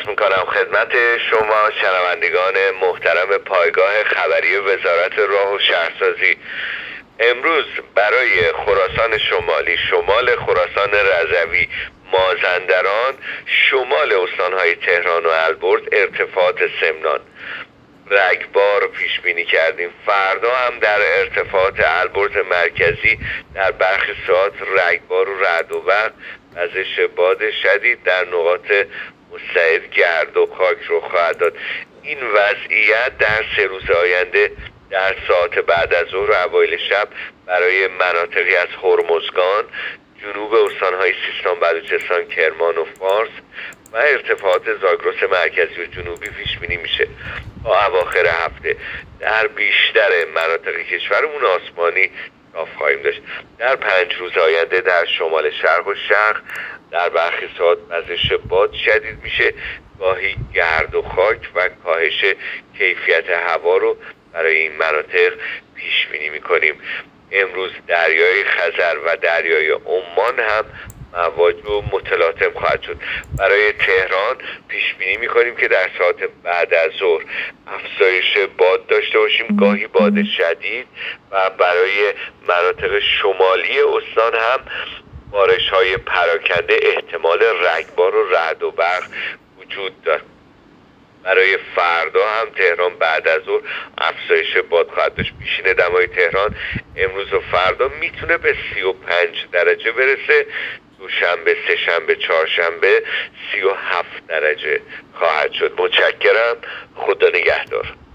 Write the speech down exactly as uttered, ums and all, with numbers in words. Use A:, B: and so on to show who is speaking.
A: عرض میکنم خدمت شما شنوندگان محترم پایگاه خبری وزارت راه و شهرسازی. امروز برای خراسان شمالی، شمال خراسان رضوی، مازندران، شمال استانهای تهران و البرز ارتفاعات سمنان رگبار پیش بینی کردیم. فردا هم در ارتفاعات البرز مرکزی در برخی ساعات رگبار و رعد و برق، وزش باد شدید در نقاط مستعد گرد و خاک رو خواهد داد. این وضعیت در سه روز آینده در ساعت بعد از ظهر و اوایل شب برای مناطقی از هرمزگان، جنوب استانهای سیستان، بلوچستان، کرمان و فارس و ارتفاعات زاگرس مرکزی و جنوبی پیش بینی میشه. تا اواخر هفته در بیشتر مناطق کشورمون آسمانی صاف خواهیم داشت. در پنج روز آینده در شمال شرق و شرق در برخی ساعات وزش باد شدید میشه، گاهی گرد و خاک و کاهش کیفیت هوا رو برای این مناطق پیش بینی میکنیم. امروز دریای خزر و دریای عمان هم مواج و متلاطم خواهد شد. برای تهران پیش بینی میکنیم که در ساعت بعد از ظهر افزایش باد داشته باشیم، گاهی باد شدید، و برای مناطق شمالی استان هم بارش های پراکنده، احتمال رگبار و رعد و برق وجود دارد. برای فردا هم تهران بعد از ظهر افزایش باد خواهد داشت. پیشین دمای تهران امروز و فردا میتونه به سی و پنج درجه برسه. دوشنبه، سه شنبه، چهارشنبه سی و هفت درجه خواهد شد. متشکرم. خدا نگهدار.